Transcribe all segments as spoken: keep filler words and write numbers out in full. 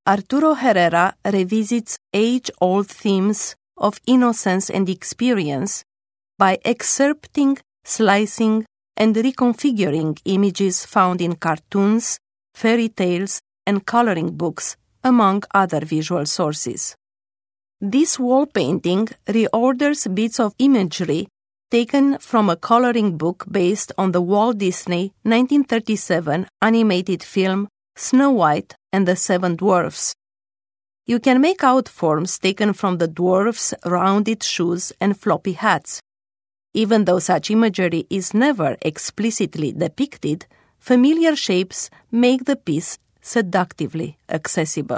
Arturo Herrera revisits age-old themes of innocence and experience by excerpting, slicing, and reconfiguring images found in cartoons, fairy tales, and coloring books, among other visual sources. This wall painting reorders bits of imagery taken from a coloring book based on the Walt Disney nineteen thirty-seven animated film Snow White and the Seven Dwarfs. You can make out forms taken from the dwarfs' rounded shoes and floppy hats. Even though such imagery is never explicitly depicted, familiar shapes make the piece seductively accessible.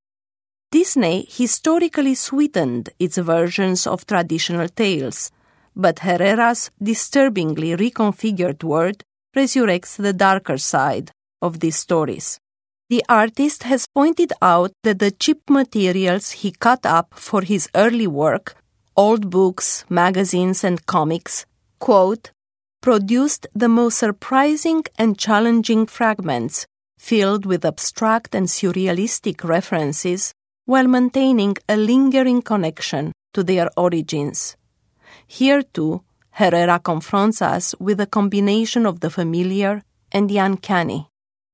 Disney historically sweetened its versions of traditional tales, but Herrera's disturbingly reconfigured world resurrects the darker side of these stories. The artist has pointed out that the cheap materials he cut up for his early work, old books, magazines, and comics, quote, produced the most surprising and challenging fragments, filled with abstract and surrealistic references, while maintaining a lingering connection to their origins. Here, too, Herrera confronts us with a combination of the familiar and the uncanny.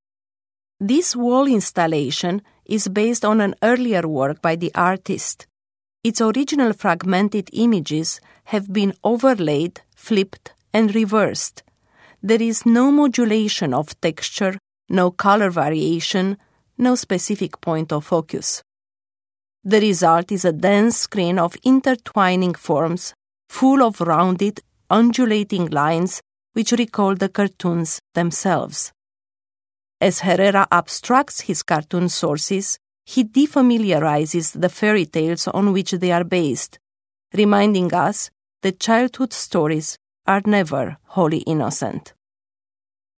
This wall installation is based on an earlier work by the artist. Its original fragmented images have been overlaid, flipped, and reversed. There is no modulation of texture, no color variation, no specific point of focus. The result is a dense screen of intertwining forms, full of rounded, undulating lines which recall the cartoons themselves. As Herrera abstracts his cartoon sources, he defamiliarizes the fairy tales on which they are based, reminding us that childhood stories are never wholly innocent.